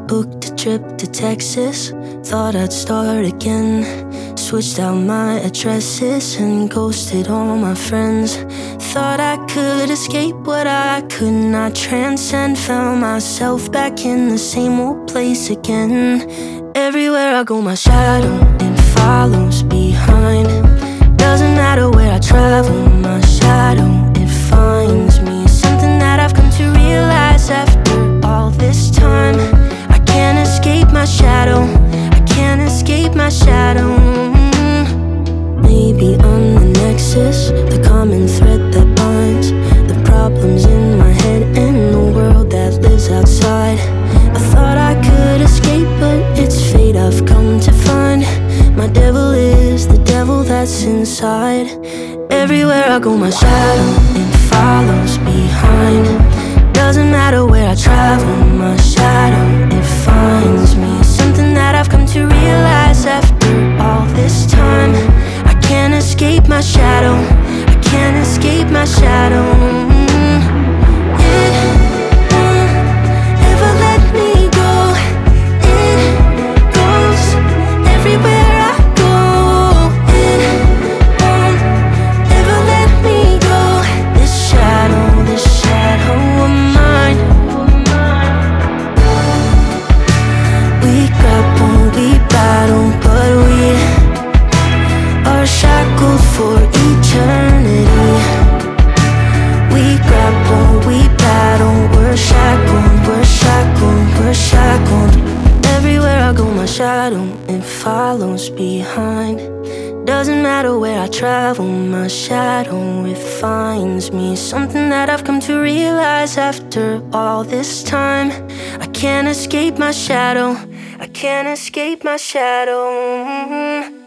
Booked a trip to Texas, thought I'd start again. Switched out my addresses and ghosted all my friends. Thought I could escape what I could not transcend. Found myself back in the same old place again. Everywhere I go my shadow, it follows behind. Doesn't matter where I travel, my shadow, it finds me. Something that I've come to realize after all this time. I can't escape my shadow, I can't escape my shadow. Maybe I'm the nexus, the common thread that binds the problems in my head and the world that lives outside. I thought I could escape, but it's fate I've come to find. My devil is the devil that's inside. Everywhere I go my shadow, it follows behind. Doesn't matter where I travel, my shadow, it finds me. Something that I've come to realize after all this time. I can't escape my shadow, I can't escape my shadow. It won't ever let me go. It goes everywhere I go. It won't ever let me go. This shadow of mine. We grapple, we battle, but we are shackled for eternity. We grapple, we battle, we're shackled, we're shackled, we're shackled. Everywhere I go my shadow, it follows behind. Doesn't matter where I travel, my shadow, it finds me. Something that I've come to realize after all this time. I can't escape my shadow, I can't escape my shadow.